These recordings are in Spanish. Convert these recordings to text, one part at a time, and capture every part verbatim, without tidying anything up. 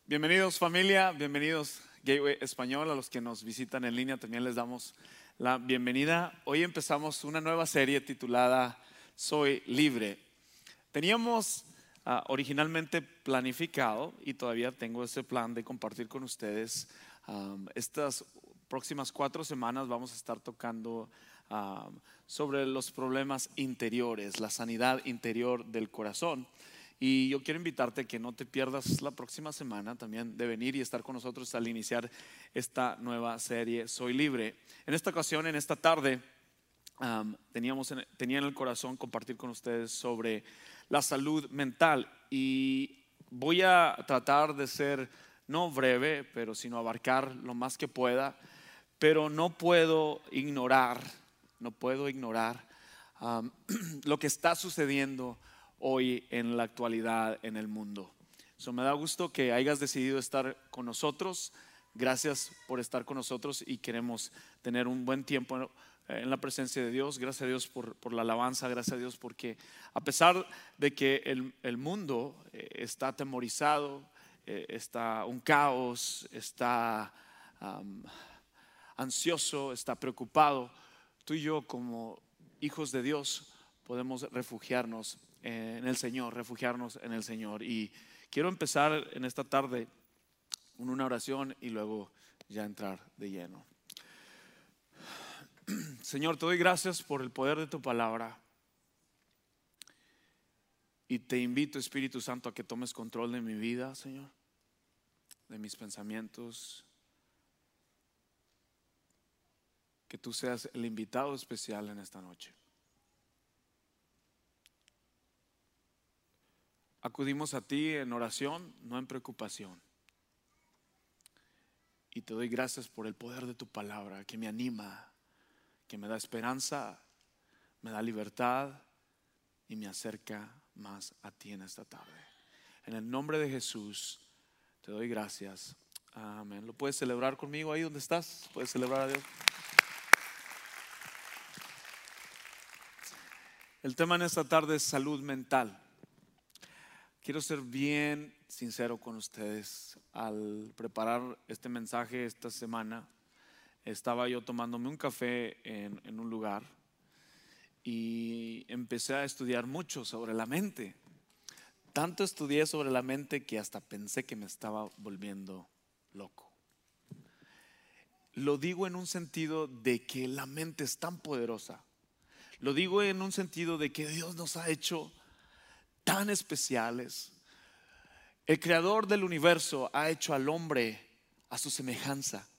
Bienvenidos familia, bienvenidos Gateway Español. A los que nos visitan en línea también les damos la bienvenida. Hoy empezamos una nueva serie titulada Soy Libre. Teníamos uh, originalmente planificado, y todavía tengo ese plan de compartir con ustedes, um, estas próximas cuatro semanas vamos a estar tocando um, sobre los problemas interiores, la sanidad interior del corazón. Y yo quiero invitarte a que no te pierdas la próxima semana también de venir y estar con nosotros al iniciar esta nueva serie Soy Libre. En esta ocasión, en esta tarde, um, teníamos en, tenía en el corazón compartir con ustedes sobre la salud mental. Y voy a tratar de ser no breve, pero sino abarcar lo más que pueda. Pero no puedo ignorar, no puedo ignorar um, lo que está sucediendo hoy en la actualidad en el mundo. So, me da gusto que hayas decidido estar con nosotros. Gracias por estar con nosotros y queremos tener un buen tiempo en la presencia de Dios. Gracias a Dios por, por la alabanza, gracias a Dios porque a pesar de que el, el mundo está atemorizado, está un caos, está um, ansioso, está preocupado, tú y yo como hijos de Dios podemos refugiarnos en el Señor, refugiarnos en el Señor. Y quiero empezar en esta tarde con una oración y luego ya entrar de lleno. Señor, te doy gracias por el poder de tu palabra y te invito, Espíritu Santo, a que tomes control de mi vida, Señor, de mis pensamientos, que tú seas el invitado especial en esta noche. Acudimos a ti en oración, no en preocupación. Y te doy gracias por el poder de tu palabra que me anima, que me da esperanza, me da libertad y me acerca más a ti en esta tarde. En el nombre de Jesús te doy gracias. Amén. ¿Lo puedes celebrar conmigo ahí donde estás? ¿Puedes celebrar a Dios? El tema en esta tarde es salud mental. Quiero ser bien sincero con ustedes. Al preparar este mensaje esta semana, estaba yo tomándome un café en, en un lugar y empecé a estudiar mucho sobre la mente. Tanto estudié sobre la mente que hasta pensé que me estaba volviendo loco. Lo digo en un sentido de que la mente es tan poderosa. Lo digo en un sentido de que Dios nos ha hecho tan especiales. El creador del universo ha hecho al hombre a su semejanza.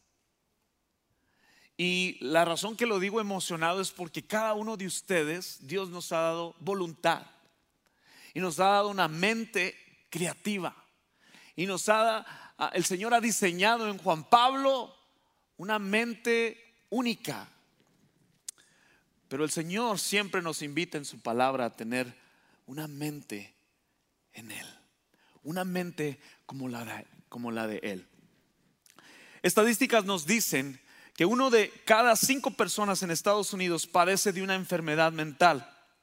Y la razón que lo digo emocionado es porque cada uno de ustedes, Dios nos ha dado voluntad y nos ha dado una mente creativa. Y nos ha dado, el Señor ha diseñado en Juan Pablo una mente única. Pero el Señor siempre nos invita en su palabra a tener una mente en Él, una mente como la de, como la de Él. Estadísticas nos dicen que uno de cada cinco personas en Estados Unidos padece de una enfermedad mental.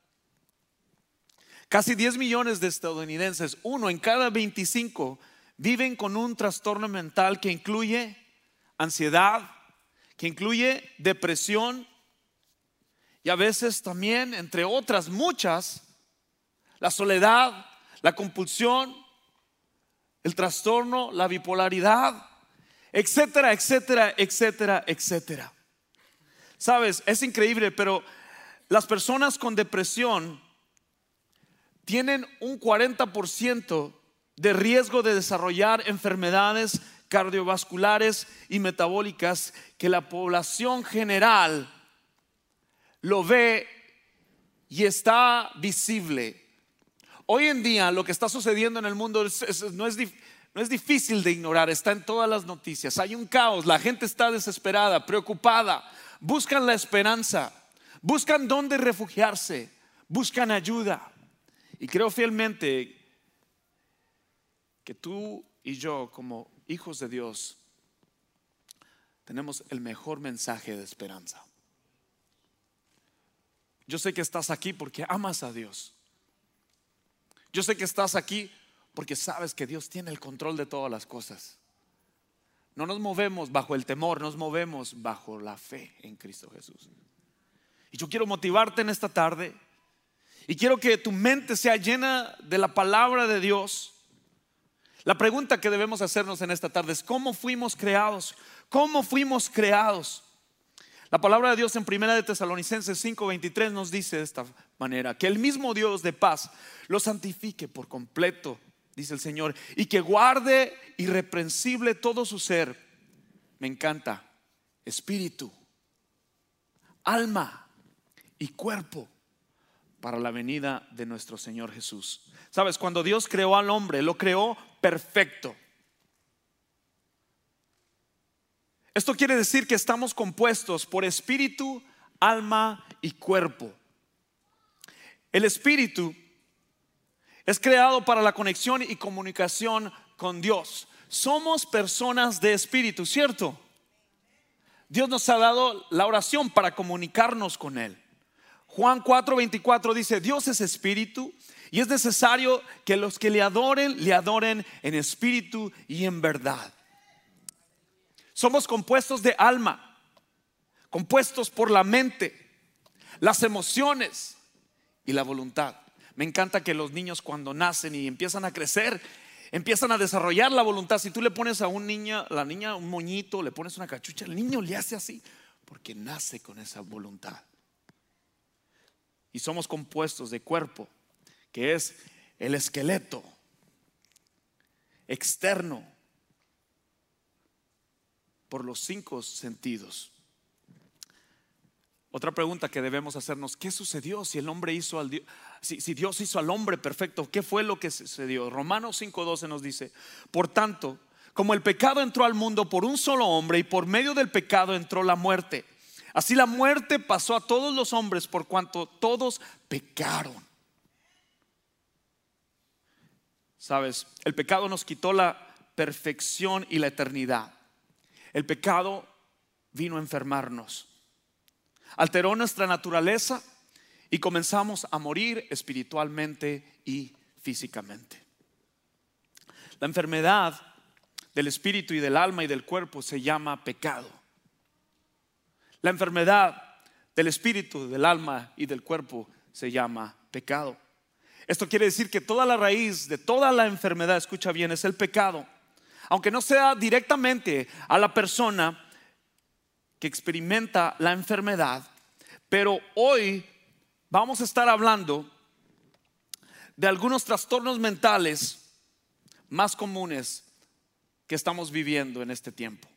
Casi diez millones de estadounidenses, uno en cada veinticinco, viven con un trastorno mental que incluye ansiedad, que incluye depresión y a veces también, entre otras muchas, la soledad, la compulsión, el trastorno, la bipolaridad, etcétera, etcétera, etcétera, etcétera. Sabes, es increíble, pero las personas con depresión tienen un cuarenta por ciento de riesgo de desarrollar enfermedades cardiovasculares y metabólicas que la población general lo ve y está visible. Hoy en día lo que está sucediendo en el mundo es, es, no, es, no es difícil de ignorar, está en todas las noticias. Hay un caos, la gente está desesperada, preocupada, buscan la esperanza, buscan dónde refugiarse, buscan ayuda. Y creo fielmente que tú y yo como hijos de Dios tenemos el mejor mensaje de esperanza. Yo sé que estás aquí porque amas a Dios. Yo sé que estás aquí porque sabes que Dios tiene el control de todas las cosas. No nos movemos bajo el temor, nos movemos bajo la fe en Cristo Jesús. Y yo quiero motivarte en esta tarde y quiero que tu mente sea llena de la palabra de Dios. La pregunta que debemos hacernos en esta tarde es: ¿cómo fuimos creados? ¿Cómo fuimos creados? La palabra de Dios en primera de Tesalonicenses cinco veintitrés nos dice de esta manera: que el mismo Dios de paz lo santifique por completo, dice el Señor, y que guarde irreprensible todo su ser. Me encanta: espíritu, alma y cuerpo, para la venida de nuestro Señor Jesús. Sabes, cuando Dios creó al hombre, lo creó perfecto. Esto quiere decir que estamos compuestos por espíritu, alma y cuerpo. El espíritu es creado para la conexión y comunicación con Dios. Somos personas de espíritu, ¿cierto? Dios nos ha dado la oración para comunicarnos con Él. Juan cuatro veinticuatro dice: Dios es espíritu y es necesario que los que le adoren, le adoren en espíritu y en verdad. Somos compuestos de alma, compuestos por la mente, las emociones y la voluntad. Me encanta que los niños, cuando nacen y empiezan a crecer, empiezan a desarrollar la voluntad. Si tú le pones a un niño, la niña un moñito, le pones una cachucha, el niño le hace así porque nace con esa voluntad. Y somos compuestos de cuerpo, que es el esqueleto externo por los cinco sentidos. Otra pregunta que debemos hacernos: ¿qué sucedió si el hombre hizo al Dios, si, si Dios hizo al hombre perfecto? ¿Qué fue lo que sucedió? Romanos cinco doce nos dice: por tanto, como el pecado entró al mundo por un solo hombre, y por medio del pecado entró la muerte, así la muerte pasó a todos los hombres por cuanto todos pecaron. Sabes, el pecado nos quitó la perfección y la eternidad. El pecado vino a enfermarnos, alteró nuestra naturaleza y comenzamos a morir espiritualmente y físicamente. La enfermedad del espíritu y del alma y del cuerpo se llama pecado. La enfermedad del espíritu, del alma y del cuerpo se llama pecado. Esto quiere decir que toda la raíz de toda la enfermedad, escucha bien, es el pecado. Aunque no sea directamente a la persona que experimenta la enfermedad, pero hoy vamos a estar hablando de algunos trastornos mentales más comunes que estamos viviendo en este tiempo.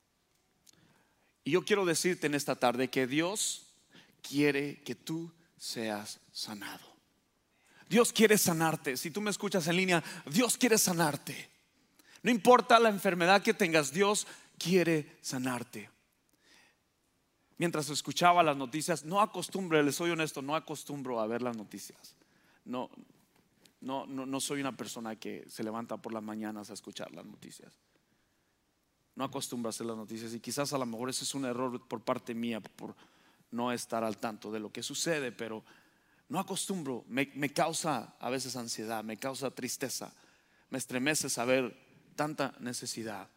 Y yo quiero decirte en esta tarde que Dios quiere que tú seas sanado. Dios quiere sanarte. Si tú me escuchas en línea, Dios quiere sanarte. No importa la enfermedad que tengas, Dios quiere sanarte. Mientras escuchaba las noticias, no acostumbro, les soy honesto, no acostumbro a ver las noticias. No, no, no, no soy una persona que se levanta por las mañanas a escuchar las noticias. No acostumbro a hacer las noticias, y quizás a lo mejor ese es un error por parte mía, por no estar al tanto de lo que sucede, pero no acostumbro. Me, me causa a veces ansiedad, me causa tristeza, me estremece saber tanta necesidad.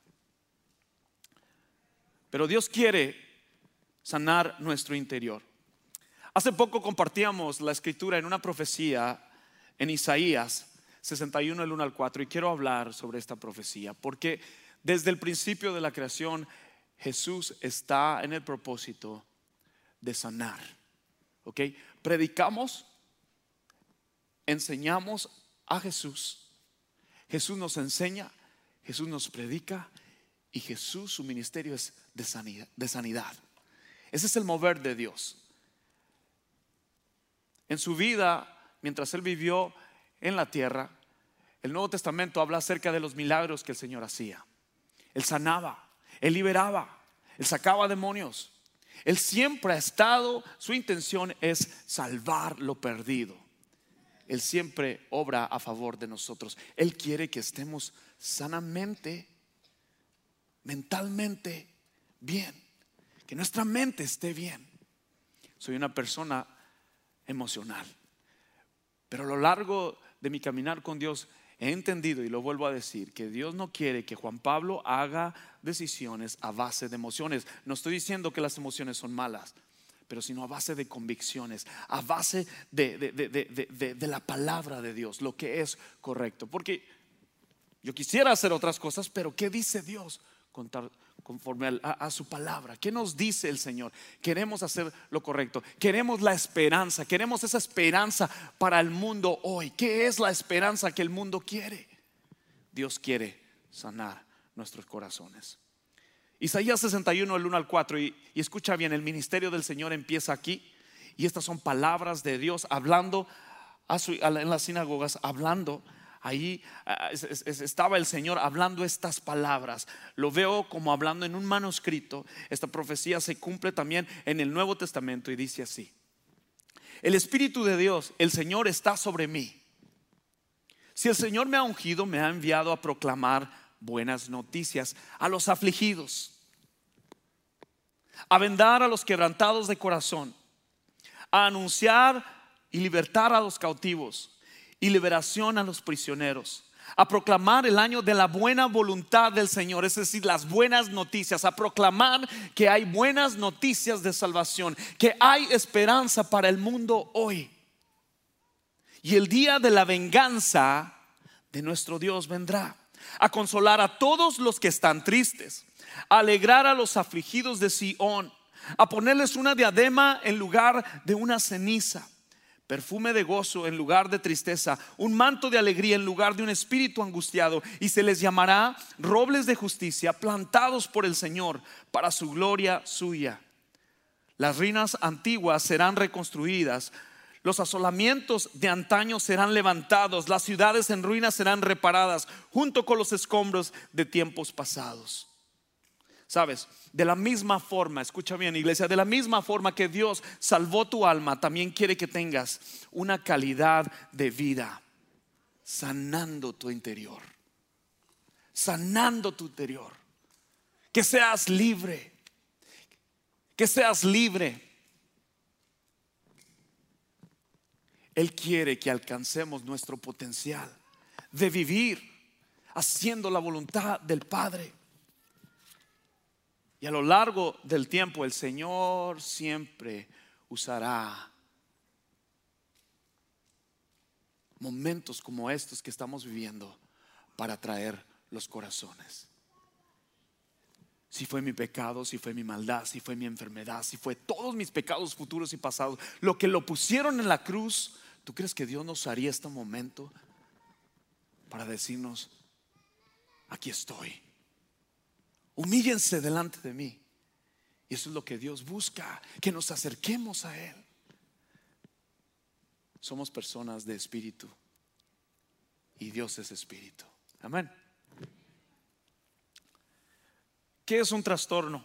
Pero Dios quiere sanar nuestro interior. Hace poco compartíamos la escritura en una profecía en Isaías sesenta y uno, el uno al cuatro, y quiero hablar sobre esta profecía porque desde el principio de la creación Jesús está en el propósito de sanar. ¿Ok? Predicamos, enseñamos a Jesús. Jesús nos enseña, Jesús nos predica, y Jesús, su ministerio es de sanidad, de sanidad. Ese es el mover de Dios. En su vida, mientras Él vivió en la tierra, el Nuevo Testamento habla acerca de los milagros que el Señor hacía. Él sanaba, Él liberaba, Él sacaba demonios. Él siempre ha estado, su intención es salvar lo perdido. Él siempre obra a favor de nosotros. Él quiere que estemos sanamente, mentalmente bien, que nuestra mente esté bien. Soy una persona emocional, pero a lo largo de mi caminar con Dios he entendido, y lo vuelvo a decir, que Dios no quiere que Juan Pablo haga decisiones a base de emociones. No estoy diciendo que las emociones son malas, pero sino a base de convicciones, a base de, de, de, de, de, de la palabra de Dios, lo que es correcto. Porque yo quisiera hacer otras cosas, pero ¿qué dice Dios? Contar, conforme a, a, a su palabra. ¿Qué nos dice el Señor? Queremos hacer lo correcto, queremos la esperanza, queremos esa esperanza para el mundo hoy. ¿Qué es la esperanza que el mundo quiere? Dios quiere sanar nuestros corazones. Isaías sesenta y uno, el uno al cuatro, y, y escucha bien, el ministerio del Señor empieza aquí, y estas son palabras de Dios hablando a su, a la, en las sinagogas, hablando. Ahí es, es, estaba el Señor hablando estas palabras. Lo veo como hablando en un manuscrito. Esta profecía se cumple también en el Nuevo Testamento y dice así: el Espíritu de Dios, el Señor, está sobre mí. Si el Señor me ha ungido, me ha enviado a proclamar buenas noticias a los afligidos, a vendar a los quebrantados de corazón, a anunciar y libertar a los cautivos y liberación a los prisioneros, a proclamar el año de la buena voluntad del Señor, es decir, las buenas noticias, a proclamar que hay buenas noticias de salvación, que hay esperanza para el mundo hoy. Y el día de la venganza de nuestro Dios vendrá, a consolar a todos los que están tristes, a alegrar a los afligidos de Sión, a ponerles una diadema en lugar de una ceniza, perfume de gozo en lugar de tristeza, un manto de alegría en lugar de un espíritu angustiado. Y se les llamará robles de justicia, plantados por el Señor para su gloria suya. Las ruinas antiguas serán reconstruidas, los asolamientos de antaño serán levantados, las ciudades en ruinas serán reparadas junto con los escombros de tiempos pasados. Sabes, de la misma forma, escucha bien, iglesia, de la misma forma que Dios salvó tu alma, también quiere que tengas una calidad de vida, sanando tu interior, sanando tu interior, que seas libre, que seas libre. Él quiere que alcancemos nuestro potencial de vivir haciendo la voluntad del Padre. Y a lo largo del tiempo el Señor siempre usará momentos como estos que estamos viviendo para traer los corazones. Si fue mi pecado, si fue mi maldad, si fue mi enfermedad, si fue todos mis pecados futuros y pasados, lo que lo pusieron en la cruz, ¿tú crees que Dios nos haría este momento para decirnos: aquí estoy, humíllense delante de mí? Y eso es lo que Dios busca, que nos acerquemos a Él. Somos personas de espíritu y Dios es espíritu. Amén. ¿Qué es un trastorno?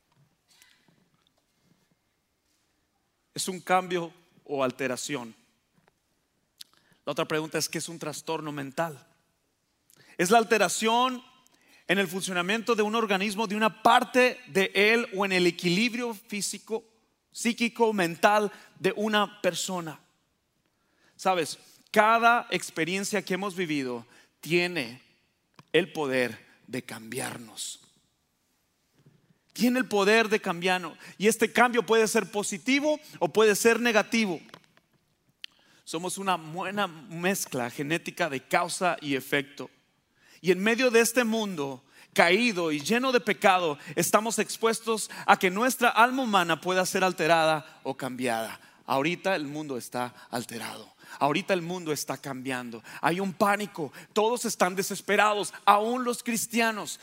Es un cambio o alteración. La otra pregunta es: ¿qué es un trastorno mental? Es la alteración en el funcionamiento de un organismo, de una parte de él, o en el equilibrio físico, psíquico, mental de una persona. Sabes, cada experiencia que hemos vivido tiene el poder de cambiarnos. Tiene el poder de cambiarnos. Y este cambio puede ser positivo o puede ser negativo. Somos una buena mezcla genética de causa y efecto. Y en medio de este mundo caído y lleno de pecado, estamos expuestos a que nuestra alma humana pueda ser alterada o cambiada. Ahorita el mundo está alterado. Ahorita el mundo está cambiando. Hay un pánico. Todos están desesperados, aún los cristianos.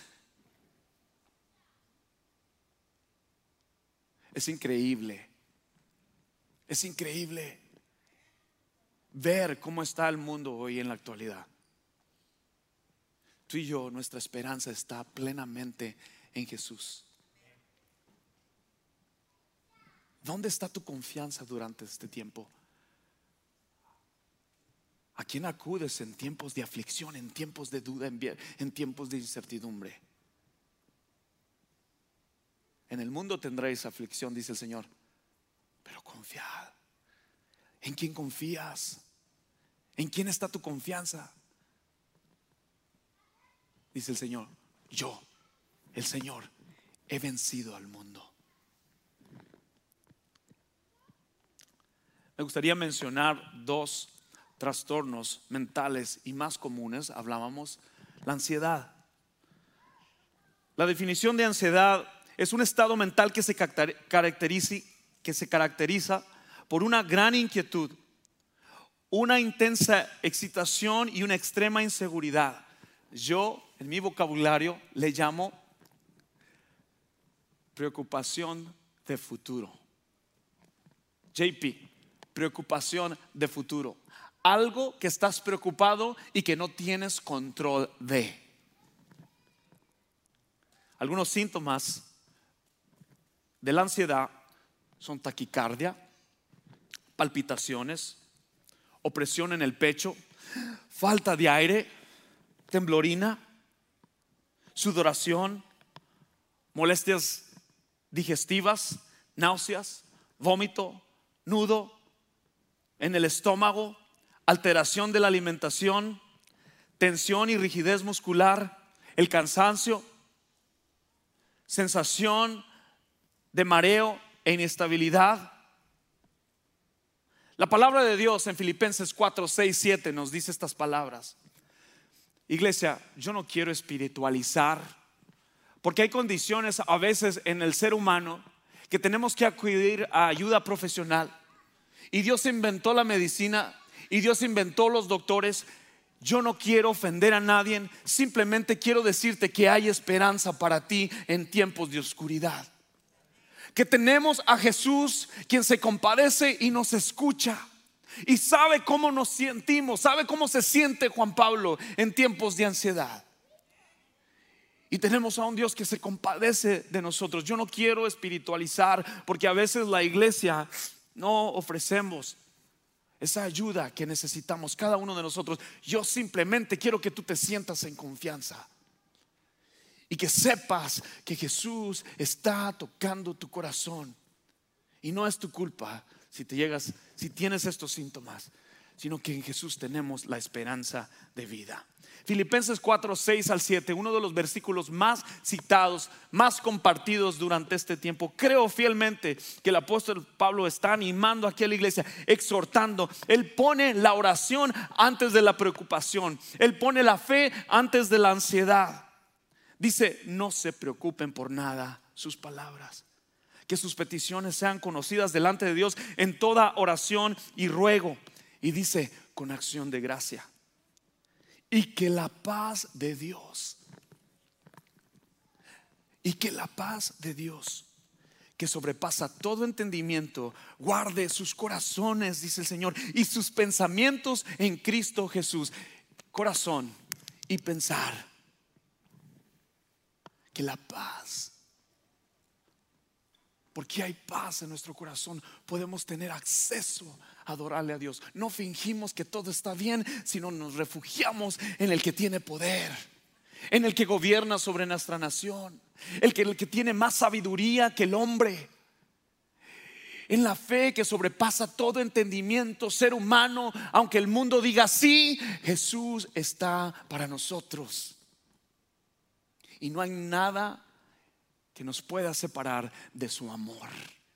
Es increíble. Es increíble ver cómo está el mundo hoy en la actualidad. Tú y yo, nuestra esperanza está plenamente en Jesús. ¿Dónde está tu confianza durante este tiempo? ¿A quién acudes en tiempos de aflicción, en tiempos de duda, en tiempos de incertidumbre? En el mundo tendréis aflicción, dice el Señor, pero confiad. ¿En quién confías? ¿En quién está tu confianza? dice el Señor, yo, el Señor, he vencido al mundo. Me gustaría mencionar dos trastornos mentales y más comunes. Hablábamos la ansiedad. La definición de ansiedad es un estado mental que se caracteriza, que se caracteriza por una gran inquietud, una intensa excitación y una extrema inseguridad. Yo, en mi vocabulario, le llamo preocupación de futuro. J P, preocupación de futuro. Algo que estás preocupado y que no tienes control de. Algunos síntomas de la ansiedad son taquicardia, palpitaciones, opresión en el pecho, falta de aire, temblorina, sudoración, molestias digestivas, náuseas, vómito, nudo en el estómago, alteración de la alimentación, tensión y rigidez muscular, el cansancio, sensación de mareo e inestabilidad. La palabra de Dios en Filipenses cuatro, seis, siete nos dice estas palabras. Iglesia, yo no quiero espiritualizar, porque hay condiciones a veces en el ser humano que tenemos que acudir a ayuda profesional. Y Dios inventó la medicina y Dios inventó los doctores. Yo no quiero ofender a nadie, simplemente quiero decirte que hay esperanza para ti en tiempos de oscuridad. Que tenemos a Jesús, quien se compadece y nos escucha y sabe cómo nos sentimos, sabe cómo se siente Juan Pablo en tiempos de ansiedad. Y tenemos a un Dios que se compadece de nosotros. Yo no quiero espiritualizar, porque a veces la iglesia no ofrecemos esa ayuda que necesitamos cada uno de nosotros. Yo simplemente quiero que tú te sientas en confianza y que sepas que Jesús está tocando tu corazón. Y no es tu culpa si te llegas, si tienes estos síntomas, sino que en Jesús tenemos la esperanza de vida. Filipenses cuatro, seis al siete, uno de los versículos más citados, más compartidos durante este tiempo. Creo fielmente que el apóstol Pablo está animando aquí a la iglesia, exhortando. Él pone la oración antes de la preocupación. Él pone la fe antes de la ansiedad. Dice, no se preocupen por nada, sus palabras. Que sus peticiones sean conocidas delante de Dios en toda oración y ruego. Y dice, con acción de gracia. Y que la paz de Dios, y que la paz de Dios, que sobrepasa todo entendimiento, guarde sus corazones, dice el Señor, y sus pensamientos en Cristo Jesús. Corazón y pensar. Que la paz, porque hay paz en nuestro corazón, podemos tener acceso a adorarle a Dios. No fingimos que todo está bien, sino nos refugiamos en el que tiene poder, en el que gobierna sobre nuestra nación, el que, el que tiene más sabiduría que el hombre, en la fe que sobrepasa todo entendimiento ser humano. Aunque el mundo diga sí, Jesús está para nosotros. Y no hay nada que nos pueda separar de su amor.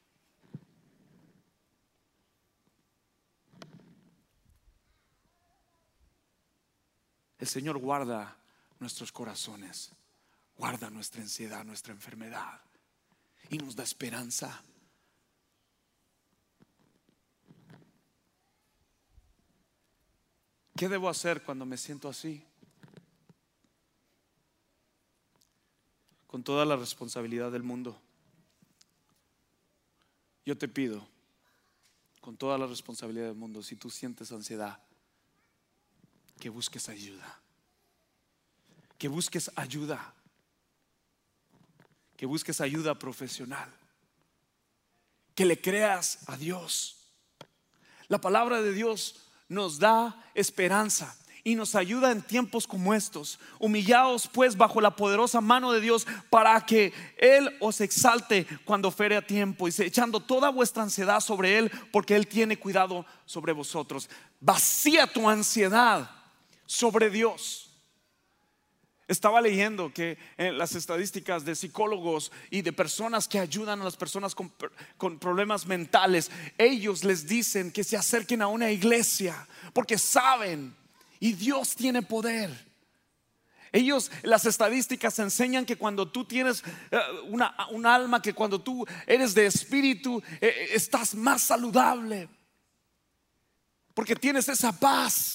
El Señor guarda nuestros corazones, guarda nuestra ansiedad, nuestra enfermedad, y nos da esperanza. ¿Qué debo hacer cuando me siento así? Con toda la responsabilidad del mundo, yo te pido, con toda la responsabilidad del mundo, si tú sientes ansiedad, que busques ayuda, que busques ayuda, que busques ayuda profesional, que le creas a Dios. La palabra de Dios nos da esperanza y nos ayuda en tiempos como estos. Humillaos pues bajo la poderosa mano de Dios, para que Él os exalte cuando fuere a tiempo, y echando toda vuestra ansiedad sobre Él, porque Él tiene cuidado sobre vosotros. Vacía tu ansiedad sobre Dios. Estaba leyendo que en las estadísticas de psicólogos y de personas que ayudan a las personas con, con problemas mentales, ellos les dicen que se acerquen a una iglesia porque saben y Dios tiene poder. Ellos, las estadísticas enseñan que cuando tú tienes una, un alma, que cuando tú eres de espíritu, eh, estás más saludable porque tienes esa paz.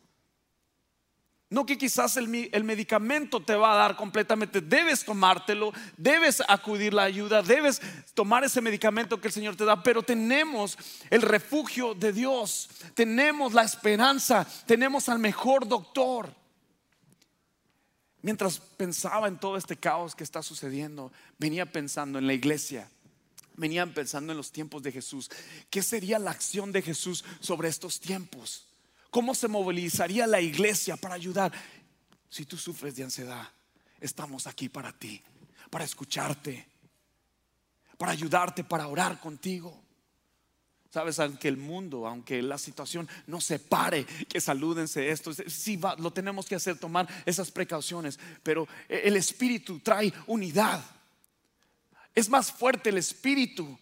No que quizás el, el medicamento te va a dar completamente. Debes tomártelo, debes acudir a la ayuda, debes tomar ese medicamento que el Señor te da. Pero tenemos el refugio de Dios, tenemos la esperanza, tenemos al mejor doctor. Mientras pensaba en todo este caos que está sucediendo, venía pensando en la iglesia, venía pensando en los tiempos de Jesús. ¿Qué sería la acción de Jesús sobre estos tiempos? ¿Cómo se movilizaría la iglesia para ayudar? Si tú sufres de ansiedad, estamos aquí para ti, para escucharte, para ayudarte, para orar contigo. Sabes, aunque el mundo, aunque la situación no se pare, que salúdense esto, sí va, lo tenemos que hacer, tomar esas precauciones. Pero el Espíritu trae unidad. Es más fuerte el Espíritu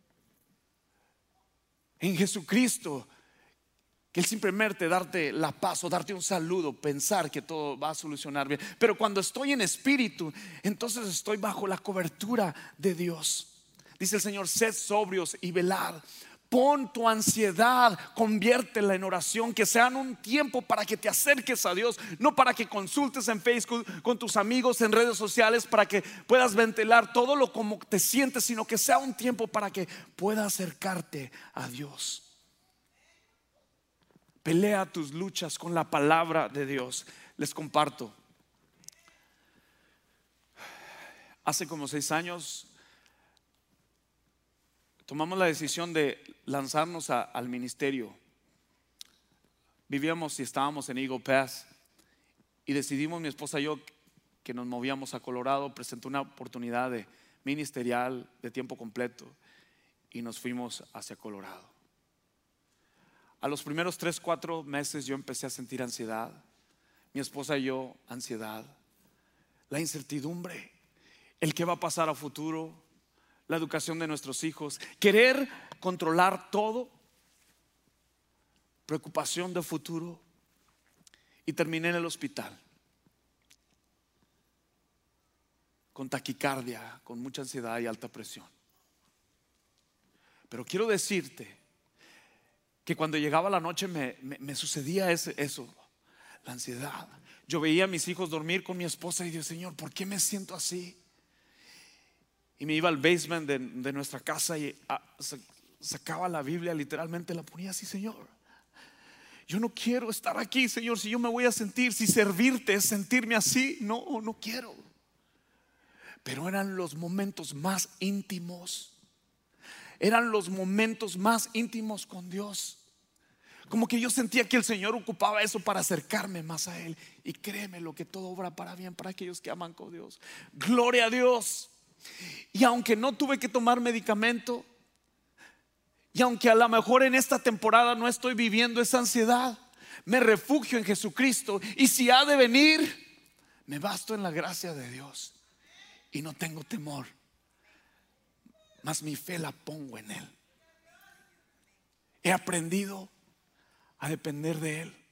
en Jesucristo que el simplemente darte la paz o darte un saludo, pensar que todo va a solucionar bien. Pero cuando estoy en espíritu, entonces estoy bajo la cobertura de Dios. Dice el Señor: sed sobrios y velad. Pon tu ansiedad, conviértela en oración, que sean un tiempo para que te acerques a Dios, no para que consultes en Facebook con tus amigos, en redes sociales, para que puedas ventilar todo lo como te sientes, sino que sea un tiempo para que puedas acercarte a Dios. Pelea tus luchas con la palabra de Dios. Les comparto. Hace como seis años tomamos la decisión de lanzarnos a, al ministerio. Vivíamos y estábamos en Eagle Pass y decidimos, mi esposa y yo, que nos movíamos a Colorado. Presentó una oportunidad de ministerial de tiempo completo y nos fuimos hacia Colorado. A los primeros tres, cuatro meses yo empecé a sentir ansiedad. Mi esposa y yo, ansiedad. La incertidumbre, el que va a pasar a futuro, la educación de nuestros hijos, querer controlar todo, preocupación de futuro. Y terminé en el hospital con taquicardia, con mucha ansiedad y alta presión. Pero quiero decirte que cuando llegaba la noche me, me, me sucedía ese, eso, la ansiedad. Yo veía a mis hijos dormir con mi esposa y Dios, Señor, ¿por qué me siento así? Y me iba al basement de, de nuestra casa y a, sacaba la Biblia, literalmente la ponía así: Señor, yo no quiero estar aquí, Señor. Si yo me voy a sentir, si servirte es sentirme así, no, no quiero. Pero eran los momentos más íntimos. Eran los momentos más íntimos con Dios. Como que yo sentía que el Señor ocupaba eso para acercarme más a Él. Y créeme lo que todo obra para bien para aquellos que aman con Dios. Gloria a Dios. Y aunque no tuve que tomar medicamento, y aunque a lo mejor en esta temporada no estoy viviendo esa ansiedad, me refugio en Jesucristo. Y si ha de venir, me basto en la gracia de Dios y no tengo temor, mas mi fe la pongo en Él. He aprendido a depender de Él.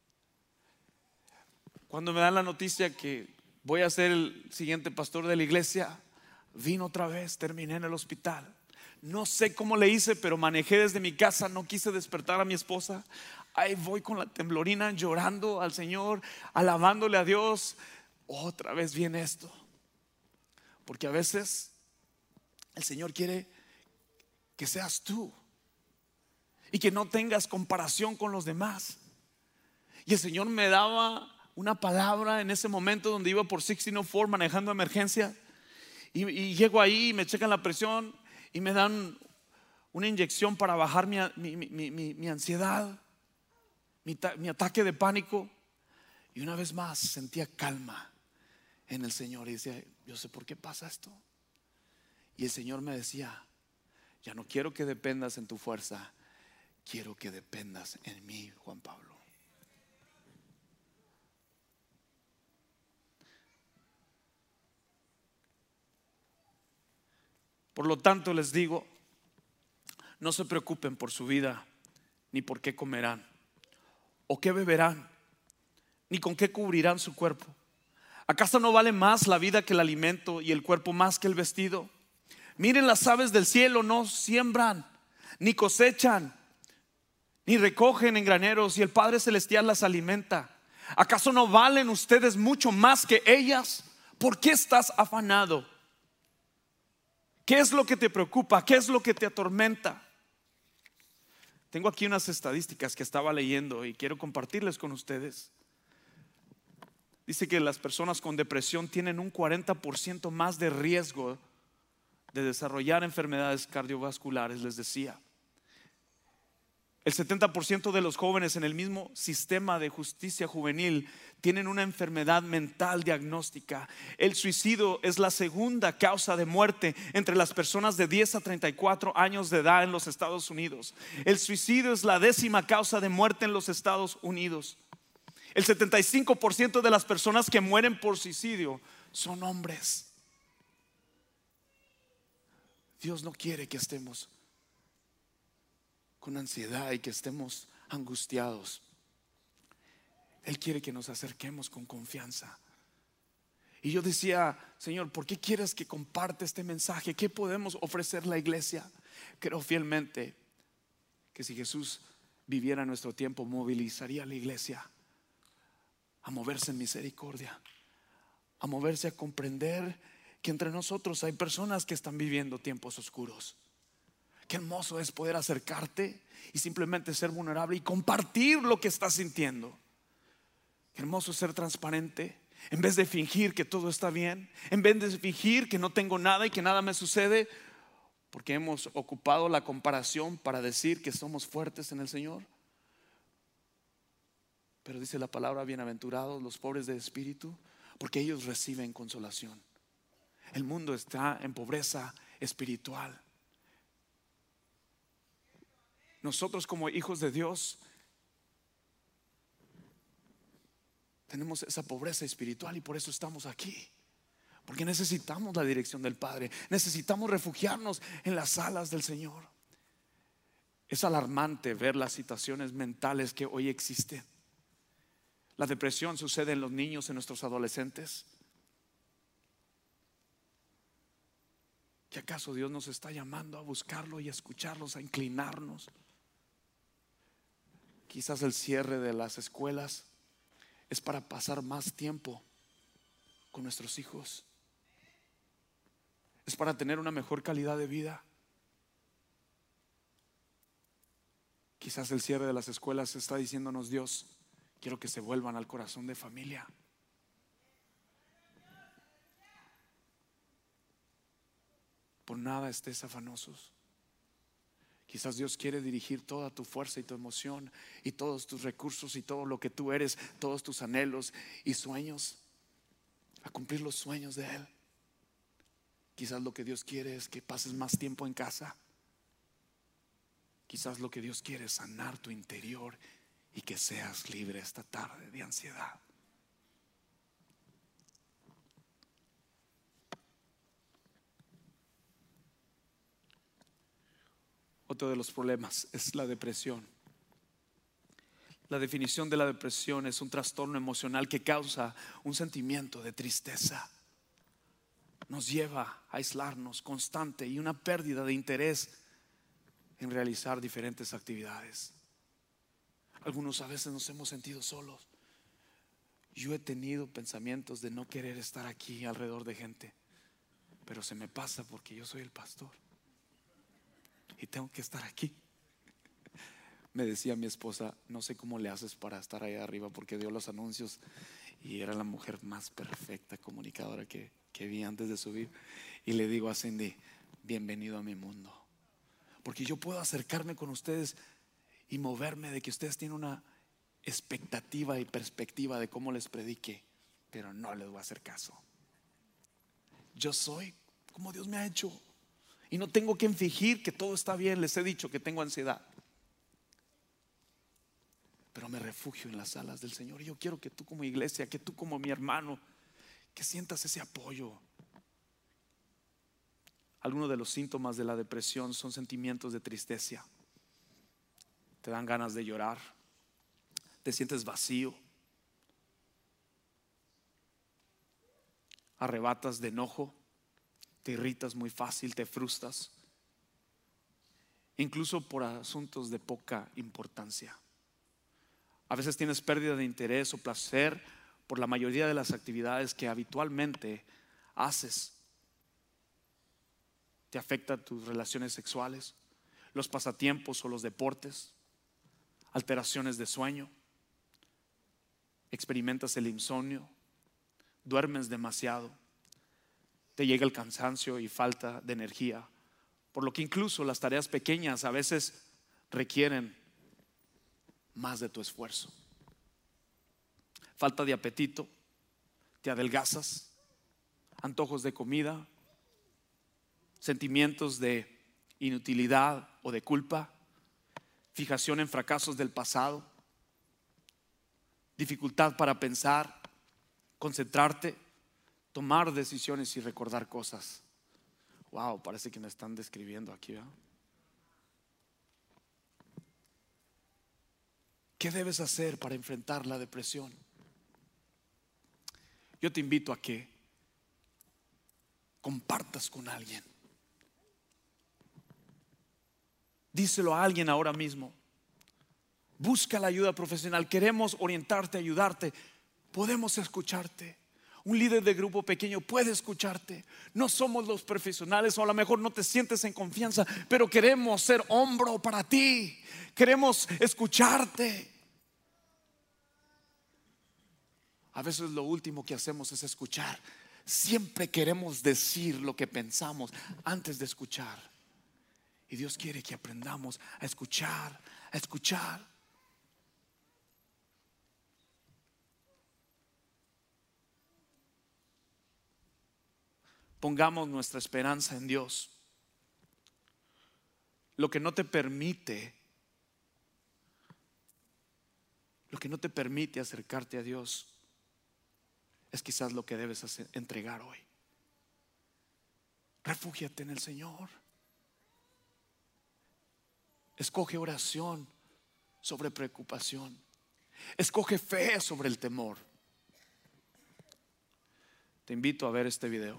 Cuando me dan la noticia que voy a ser el siguiente pastor de la iglesia, vino otra vez, terminé en el hospital. No sé cómo le hice, pero manejé desde mi casa, no quise despertar a mi esposa. Ahí voy con la temblorina, llorando al Señor, alabándole a Dios. Otra vez viene esto, porque a veces el Señor quiere que seas tú y que no tengas comparación con los demás. Y el Señor me daba una palabra en ese momento donde iba por sesenta y cuatro manejando emergencia. Y, y llego ahí, me checan la presión y me dan una inyección para bajar mi, mi, mi, mi, mi ansiedad, mi, mi ataque de pánico. Y una vez más sentía calma en el Señor y decía: yo sé por qué pasa esto. Y el Señor me decía: ya no quiero que dependas en tu fuerza, quiero que dependas en mí, Juan Pablo. Por lo tanto les digo, no se preocupen por su vida, ni por qué comerán, o qué beberán, ni con qué cubrirán su cuerpo. ¿Acaso no vale más la vida que el alimento y el cuerpo más que el vestido? Miren las aves del cielo, no siembran, ni cosechan, ni recogen en graneros, y el Padre Celestial las alimenta. ¿Acaso no valen ustedes mucho más que ellas? ¿Por qué estás afanado? ¿Qué es lo que te preocupa? ¿Qué es lo que te atormenta? Tengo aquí unas estadísticas que estaba leyendo y quiero compartirles con ustedes. Dice que las personas con depresión tienen un cuarenta por ciento más de riesgo de desarrollar enfermedades cardiovasculares, les decía. El setenta por ciento de los jóvenes en el mismo sistema de justicia juvenil tienen una enfermedad mental diagnóstica. El suicidio es la segunda causa de muerte entre las personas de diez a treinta y cuatro años de edad en los Estados Unidos. El suicidio es la décima causa de muerte en los Estados Unidos. El setenta y cinco por ciento de las personas que mueren por suicidio son hombres. Dios no quiere que estemos con ansiedad y que estemos angustiados. Él quiere que nos acerquemos con confianza. Y yo decía, Señor, ¿por qué quieres que comparte este mensaje? ¿Qué podemos ofrecer a la iglesia? Creo fielmente que si Jesús viviera en nuestro tiempo, movilizaría a la iglesia a moverse en misericordia, a moverse a comprender que entre nosotros hay personas que están viviendo tiempos oscuros. Qué hermoso es poder acercarte y simplemente ser vulnerable y compartir lo que estás sintiendo. Qué hermoso es ser transparente. En vez de fingir que todo está bien, en vez de fingir que no tengo nada y que nada me sucede, porque hemos ocupado la comparación para decir que somos fuertes en el Señor. Pero dice la palabra, bienaventurados los pobres de espíritu, porque ellos reciben consolación. El mundo está en pobreza espiritual. Nosotros como hijos de Dios tenemos esa pobreza espiritual y por eso estamos aquí. Porque necesitamos la dirección del Padre. Necesitamos refugiarnos en las alas del Señor. Es alarmante ver las situaciones mentales que hoy existen. La depresión sucede en los niños, en nuestros adolescentes. ¿Qué acaso Dios nos está llamando a buscarlo y a escucharlos, a inclinarnos? Quizás el cierre de las escuelas es para pasar más tiempo con nuestros hijos. Es para tener una mejor calidad de vida. Quizás el cierre de las escuelas está diciéndonos Dios, quiero que se vuelvan al corazón de familia. Por nada estés afanosos. Quizás Dios quiere dirigir toda tu fuerza y tu emoción y todos tus recursos y todo lo que tú eres, todos tus anhelos y sueños, a cumplir los sueños de Él. Quizás lo que Dios quiere es que pases más tiempo en casa. Quizás lo que Dios quiere es sanar tu interior y que seas libre esta tarde de ansiedad. Otro de los problemas es la depresión. La definición de la depresión es un trastorno emocional que causa un sentimiento de tristeza. Nos lleva a aislarnos constante y una pérdida de interés en realizar diferentes actividades. Algunos a veces nos hemos sentido solos. Yo he tenido pensamientos de no querer estar aquí alrededor de gente, pero se me pasa porque yo soy el pastor y tengo que estar aquí. Me decía mi esposa, no sé cómo le haces para estar ahí arriba, porque dio los anuncios y era la mujer más perfecta comunicadora que, que vi antes de subir. Y le digo a Cindy, bienvenido a mi mundo, porque yo puedo acercarme con ustedes y moverme de que ustedes tienen una expectativa y perspectiva de cómo les predique, pero no les voy a hacer caso. Yo soy como Dios me ha hecho y no tengo que fingir que todo está bien. Les he dicho que tengo ansiedad, pero me refugio en las alas del Señor. Y yo quiero que tú como iglesia, que tú como mi hermano, que sientas ese apoyo. algunos de los síntomas de la depresión son sentimientos de tristeza. Te dan ganas de llorar, te sientes vacío, arrebatas de enojo, te irritas muy fácil, te frustras, incluso por asuntos de poca importancia. A veces tienes pérdida de interés o placer por la mayoría de las actividades que habitualmente haces. Te afecta tus relaciones sexuales, los pasatiempos o los deportes, alteraciones de sueño, experimentas el insomnio, duermes demasiado, te llega el cansancio y falta de energía, por lo que incluso las tareas pequeñas a veces requieren más de tu esfuerzo. Falta de apetito, te adelgazas, antojos de comida, sentimientos de inutilidad o de culpa, fijación en fracasos del pasado, dificultad para pensar, concentrarte, tomar decisiones y recordar cosas. Wow, parece que me están describiendo aquí, ¿verdad? ¿Qué debes hacer para enfrentar la depresión? Yo te invito a que compartas con alguien. Díselo a alguien ahora mismo. Busca la ayuda profesional. Queremos orientarte, ayudarte. Podemos escucharte. Un líder de grupo pequeño puede escucharte. No somos los profesionales, o a lo mejor no te sientes en confianza, pero queremos ser hombro para ti. Queremos escucharte. A veces lo último que hacemos es escuchar. Siempre queremos decir lo que pensamos antes de escuchar. Y Dios quiere que aprendamos a escuchar, a escuchar. Pongamos nuestra esperanza en Dios. Lo que no te permite, lo que no te permite acercarte a Dios es quizás lo que debes hacer, entregar hoy. Refúgiate en el Señor. Escoge oración sobre preocupación. Escoge fe sobre el temor. Te invito a ver este video.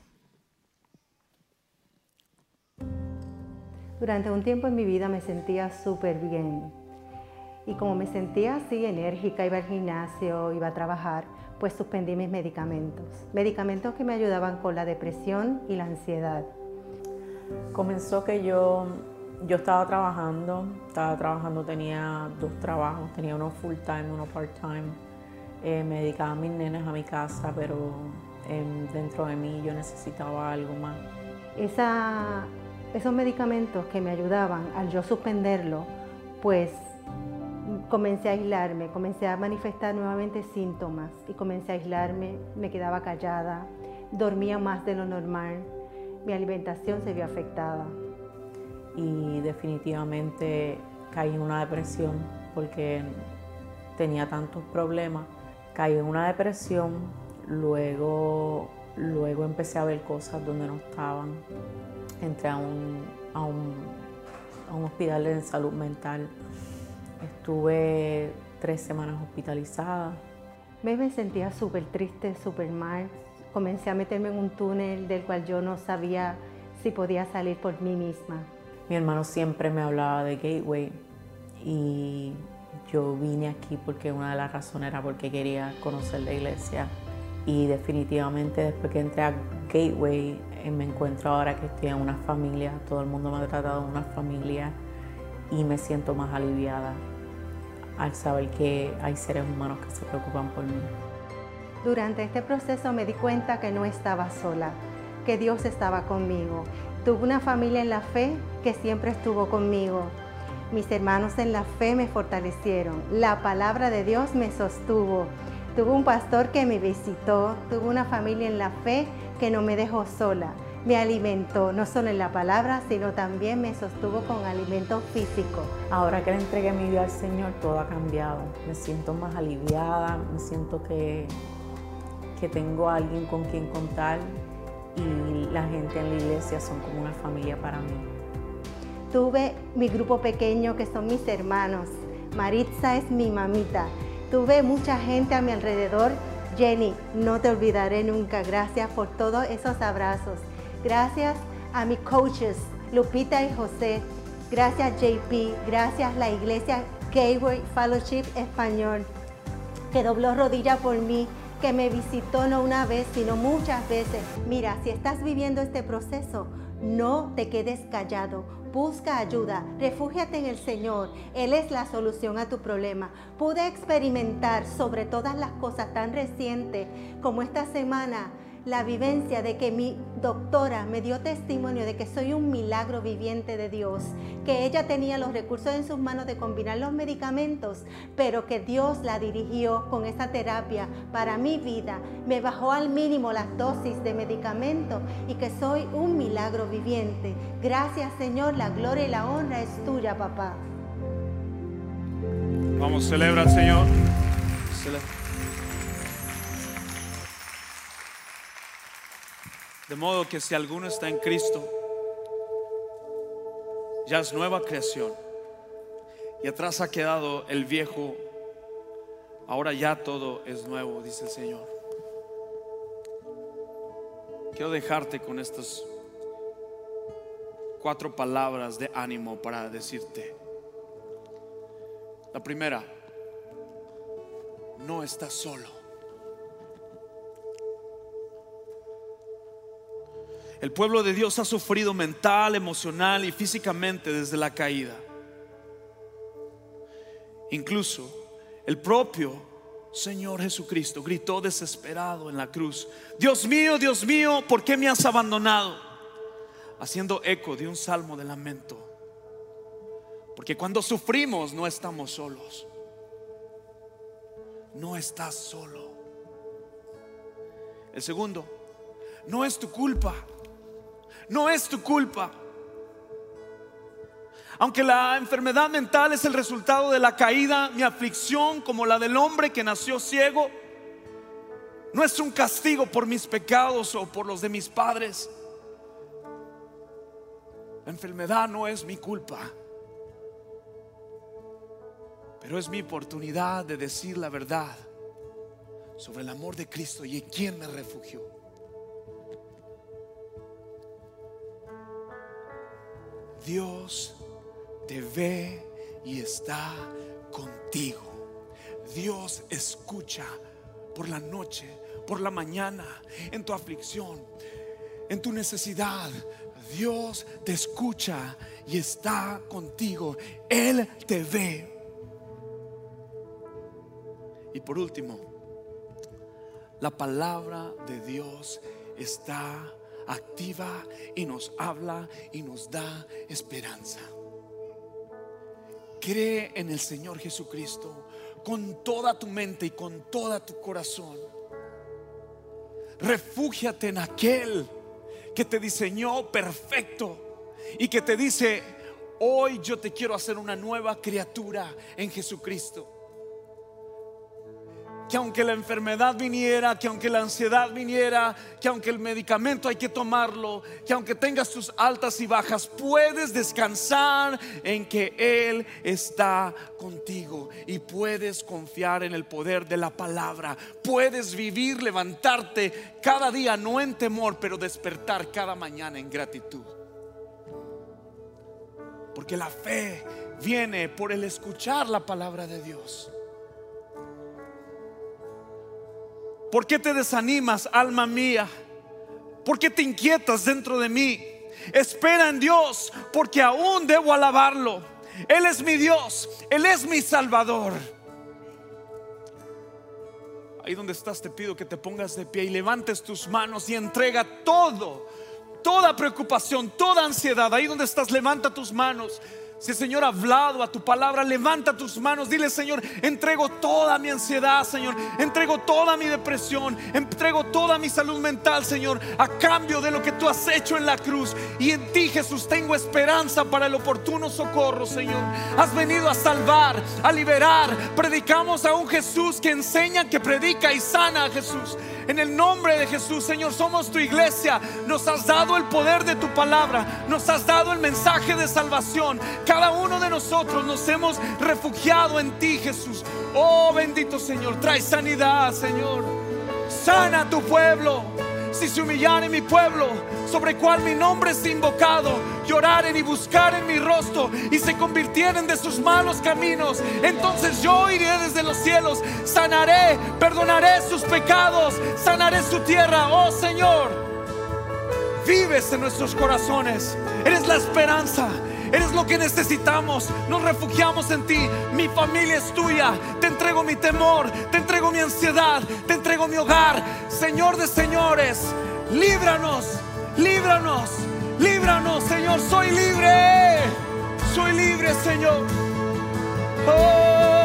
Durante un tiempo en mi vida me sentía súper bien. Y como me sentía así enérgica, iba al gimnasio, iba a trabajar, pues suspendí mis medicamentos. Medicamentos que me ayudaban con la depresión y la ansiedad. Comenzó que yo, yo estaba trabajando, estaba trabajando, tenía dos trabajos, tenía uno full time, uno part time. Eh, me dedicaba a mis nenes a mi casa, pero eh, dentro de mí yo necesitaba algo más. Esa, esos medicamentos que me ayudaban, al yo suspenderlo, pues comencé a aislarme, comencé a manifestar nuevamente síntomas y comencé a aislarme, me quedaba callada, dormía más de lo normal, mi alimentación se vio afectada. Y definitivamente caí en una depresión porque tenía tantos problemas. Caí en una depresión, luego, luego empecé a ver cosas donde no estaban. Entré a un, a un, a un hospital de salud mental. Estuve tres semanas hospitalizada. Me, me sentía súper triste, súper mal. Comencé a meterme en un túnel del cual yo no sabía si podía salir por mí misma. Mi hermano siempre me hablaba de Gateway y yo vine aquí porque una de las razones era porque quería conocer la iglesia. Y definitivamente después que entré a Gateway eh, me encuentro ahora que estoy en una familia. Todo el mundo me ha tratado de una familia y me siento más aliviada al saber que hay seres humanos que se preocupan por mí. Durante este proceso me di cuenta que no estaba sola, que Dios estaba conmigo. Tuve una familia en la fe que siempre estuvo conmigo. Mis hermanos en la fe me fortalecieron. La palabra de Dios me sostuvo. Tuve un pastor que me visitó. Tuve una familia en la fe que no me dejó sola. Me alimentó, no solo en la palabra, sino también me sostuvo con alimento físico. Ahora que le entregué mi vida al Señor, todo ha cambiado. Me siento más aliviada, me siento que, que tengo a alguien con quien contar y la gente en la iglesia son como una familia para mí. Tuve mi grupo pequeño que son mis hermanos. Maritza es mi mamita. Tuve mucha gente a mi alrededor. Jenny, no te olvidaré nunca. Gracias por todos esos abrazos. Gracias a mis coaches, Lupita y José. Gracias J P. Gracias la iglesia Gateway Fellowship Español, que dobló rodilla por mí, que me visitó no una vez, sino muchas veces. Mira, si estás viviendo este proceso, no te quedes callado. Busca ayuda, refúgiate en el Señor. Él es la solución a tu problema. Pude experimentar sobre todas las cosas tan recientes como esta semana la vivencia de que mi doctora me dio testimonio de que soy un milagro viviente de Dios, que ella tenía los recursos en sus manos de combinar los medicamentos, pero que Dios la dirigió con esa terapia para mi vida, me bajó al mínimo las dosis de medicamentos y que soy un milagro viviente. Gracias Señor, la gloria y la honra es tuya, papá. Vamos, celebra al Señor. Celebra. De modo que si alguno está en Cristo, ya es nueva creación, y atrás ha quedado el viejo, ahora ya todo es nuevo, dice el Señor. Quiero dejarte con estas cuatro palabras de ánimo para decirte. La primera: no estás solo. El pueblo de Dios ha sufrido mental, emocional y físicamente desde la caída. Incluso el propio Señor Jesucristo gritó desesperado en la cruz: Dios mío, Dios mío, ¿por qué me has abandonado? Haciendo eco de un salmo de lamento. Porque cuando sufrimos no estamos solos. No estás solo. El segundo: no es tu culpa. No es tu culpa. Aunque la enfermedad mental es el resultado de la caída, mi aflicción, como la del hombre que nació ciego, no es un castigo por mis pecados o por los de mis padres. La enfermedad no es mi culpa, pero es mi oportunidad de decir la verdad sobre el amor de Cristo y en quién me refugió. Dios te ve y está contigo. Dios escucha por la noche, por la mañana, en tu aflicción, en tu necesidad. Dios te escucha y está contigo. Él te ve. Y por último, la palabra de Dios está activa y nos habla y nos da esperanza. Cree en el Señor Jesucristo con toda tu mente y con todo tu corazón. Refúgiate en aquel que te diseñó perfecto y que te dice: hoy yo te quiero hacer una nueva criatura en Jesucristo. Que aunque la enfermedad viniera, que aunque la ansiedad viniera, que aunque el medicamento hay que tomarlo, que aunque tengas tus altas y bajas, puedes descansar en que Él está contigo y puedes confiar en el poder de la palabra. Puedes vivir, levantarte cada día no en temor, pero despertar cada mañana en gratitud. Porque la fe viene por el escuchar la palabra de Dios. ¿Por qué te desanimas, alma mía? ¿Por qué te inquietas dentro de mí? Espera en Dios, porque aún debo alabarlo. Él es mi Dios, Él es mi Salvador. Ahí donde estás, te pido que te pongas de pie y levantes tus manos y entrega todo, toda preocupación, toda ansiedad. Ahí donde estás, levanta tus manos. Si el Señor ha hablado a tu palabra, levanta tus manos. Dile: Señor, entrego toda mi ansiedad, Señor. Entrego toda mi depresión. Entrego toda mi salud mental, Señor, a cambio de lo que tú has hecho en la cruz. Y en ti, Jesús, tengo esperanza para el oportuno socorro, Señor. Has venido a salvar, a liberar. Predicamos a un Jesús que enseña, que predica y sana a Jesús. En el nombre de Jesús, Señor, somos tu iglesia. Nos has dado el poder de tu palabra. Nos has dado el mensaje de salvación. Cada uno de nosotros nos hemos refugiado en ti, Jesús. Oh, bendito Señor, trae sanidad, Señor. Sana a tu pueblo. Si se humillare mi pueblo, sobre cual mi nombre es invocado, lloraren y buscaren mi rostro y se convirtieren de sus malos caminos, entonces yo iré desde los cielos, sanaré, perdonaré sus pecados, sanaré su tierra. Oh Señor, vives en nuestros corazones. Eres la esperanza. Eres lo que necesitamos. Nos refugiamos en ti. Mi familia es tuya. Te entrego mi temor, te entrego mi ansiedad, te entrego mi hogar. Señor de señores, líbranos, líbranos, líbranos, Señor. Soy libre, soy libre, Señor. Oh.